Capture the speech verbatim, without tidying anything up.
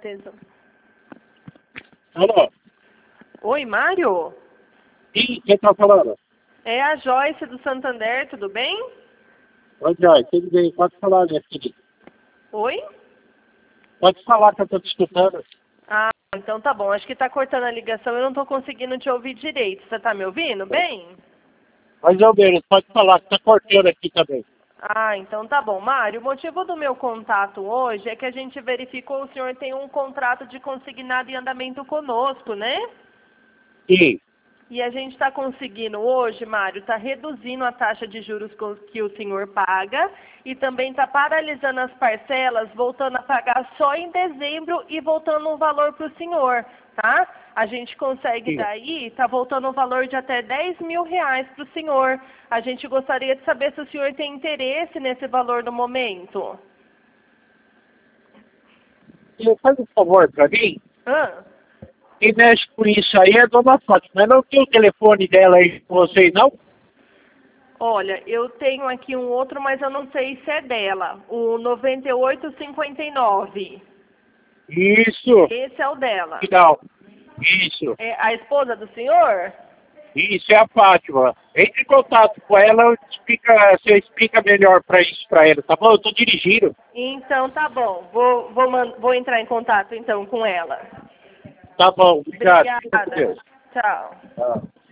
atenção. Alô? Oi, Mário? Sim, quem tá falando? É a Joyce do Santander, tudo bem? Oi, Joy, tudo bem? Pode falar, minha filha. Oi? Pode falar que eu tô te escutando. Ah, então tá bom. Acho que tá cortando a ligação, eu não tô conseguindo te ouvir direito. Você tá me ouvindo bem? Mais ou menos, pode falar, que tá cortando aqui também. Ah, então tá bom. Mário, o motivo do meu contato hoje é que a gente verificou o senhor tem um contrato de consignado em andamento conosco, né? Sim. E a gente está conseguindo hoje, Mário, está reduzindo a taxa de juros co- que o senhor paga e também está paralisando as parcelas, voltando a pagar só em dezembro e voltando um valor para o senhor, tá? A gente consegue Sim. daí, está voltando um valor de até dez mil reais para o senhor. A gente gostaria de saber se o senhor tem interesse nesse valor no momento. E faz um favor pra mim. Hã? Quem mexe com isso aí é a dona Fátima. Mas não tem o telefone dela aí com vocês, não? Olha, eu tenho aqui um outro, mas eu não sei se é dela. O noventa e oito cinquenta e nove. Isso. Esse é o dela. Final. Isso. É a esposa do senhor? Isso é a Fátima. Entre em contato com ela, eu explica, você explica melhor pra isso pra ela, tá bom? Eu tô dirigindo. Então tá bom. Vou, vou, man- vou entrar em contato então com ela. Tá bom, obrigado. Fica com Obrigada. Deus. Tchau. Tá.